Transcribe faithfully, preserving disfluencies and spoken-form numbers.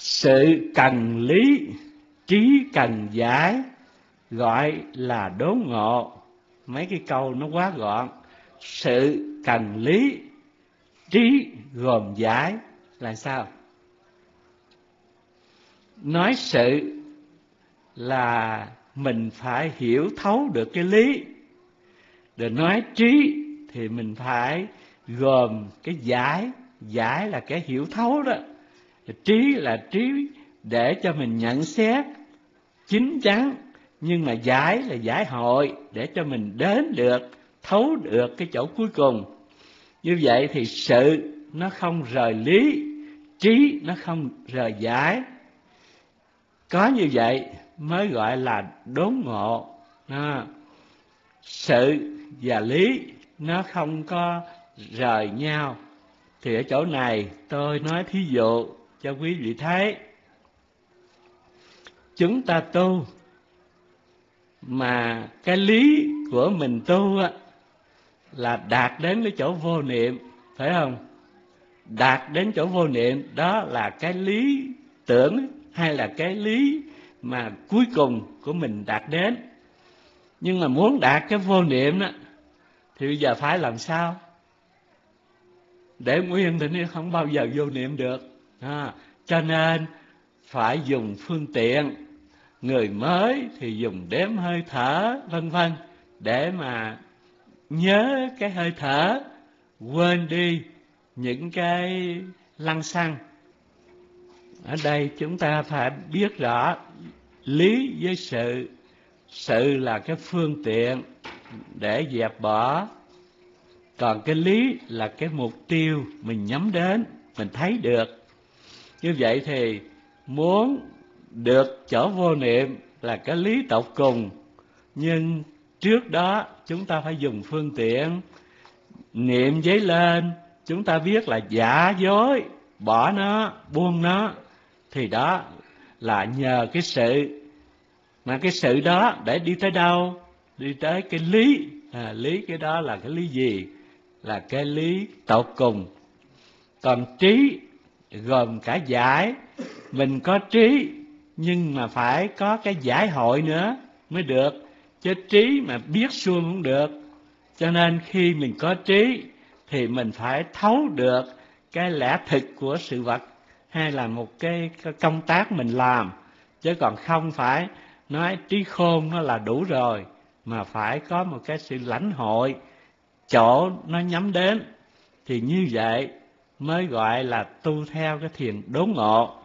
Sự cần lý, trí cần giải, gọi là đốn ngộ. Mấy cái câu nó quá gọn. Sự cần lý, trí gồm giải là sao? Nói sự là mình phải hiểu thấu được cái lý, rồi nói trí thì mình phải gồm cái giải. Giải là cái hiểu thấu đó. Trí là trí để cho mình nhận xét chín chắn, nhưng mà giải là giải hội để cho mình đến được, thấu được cái chỗ cuối cùng. Như vậy thì sự nó không rời lý, trí nó không rời giải. Có như vậy mới gọi là đốn ngộ. À, sự và lý nó không có rời nhau. Thì ở chỗ này tôi nói thí dụ cho quý vị thấy. Chúng ta tu mà cái lý của mình tu á, là đạt đến cái chỗ vô niệm, phải không? Đạt đến chỗ vô niệm đó là cái lý tưởng hay là cái lý mà cuối cùng của mình đạt đến. Nhưng mà muốn đạt cái vô niệm đó, thì bây giờ phải làm sao? Để nguyên thì nó không bao giờ vô niệm được. À, cho nên phải dùng phương tiện. Người mới thì dùng đếm hơi thở vân vân để mà nhớ cái hơi thở, quên đi những cái lăng xăng. Ở đây chúng ta phải biết rõ lý với sự. Sự là cái phương tiện để dẹp bỏ, còn cái lý là cái mục tiêu mình nhắm đến, mình thấy được. Như vậy thì muốn được chỗ vô niệm là cái lý tột cùng, nhưng trước đó chúng ta phải dùng phương tiện. Niệm giấy lên, chúng ta biết là giả dối, bỏ nó, buông nó, thì đó là nhờ cái sự. Mà cái sự đó để đi tới đâu? Đi tới cái lý. À, lý cái đó là cái lý gì? Là cái lý tột cùng. Còn trí gồm cả giải. Mình có trí nhưng mà phải có cái giải hội nữa mới được, chứ trí mà biết suông không được. Cho nên khi mình có trí thì mình phải thấu được cái lẽ thực của sự vật, hay là một cái, cái công tác mình làm, chứ còn không phải nói trí khôn nó là đủ rồi, mà phải có một cái sự lãnh hội chỗ nó nhắm đến. Thì như vậy mới gọi là tu theo cái thiền đốn ngộ.